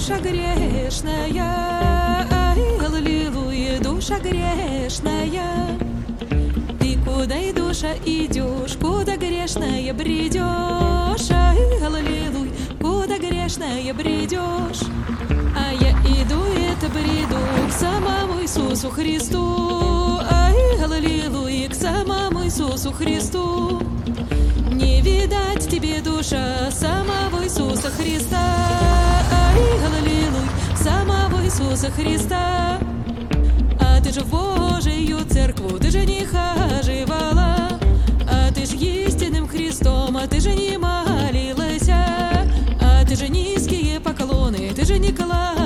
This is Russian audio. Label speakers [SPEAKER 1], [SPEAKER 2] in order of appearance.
[SPEAKER 1] душа грешная, ай, аллилуйя, душа грешная. Ты куда и душа идешь, куда грешная бредешь, ай, аллилуйя, куда грешная бредешь. А я иду, это бреду к самому Иисусу Христу, ай, аллилуйя, к самому Иисусу Христу. Не видать тебе, душа, самого Иисуса Христа, ай, аллилуйя, самого Иисуса Христа. А ты же в Божию церкву, ты же не хаживала, а ты ж истинным Христом, а ты же не молилась, а ты же низкие поклоны, ты же не клала.